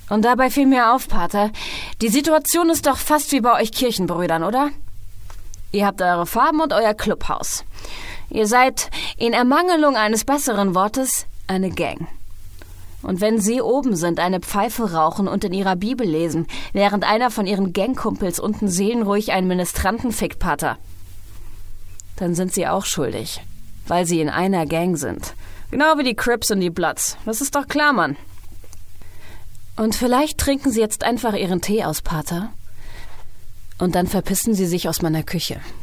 Und dabei fiel mir auf, Pater, die Situation ist doch fast wie bei euch Kirchenbrüdern, oder? Ihr habt eure Farben und euer Clubhaus. Ihr seid, in Ermangelung eines besseren Wortes, eine Gang. Und wenn Sie oben sind, eine Pfeife rauchen und in Ihrer Bibel lesen, während einer von Ihren Gangkumpels unten seelenruhig einen Ministranten fickt, Pater, dann sind Sie auch schuldig, weil Sie in einer Gang sind. Genau wie die Crips und die Bloods. Das ist doch klar, Mann. Und vielleicht trinken Sie jetzt einfach Ihren Tee aus, Pater, und dann verpissen Sie sich aus meiner Küche.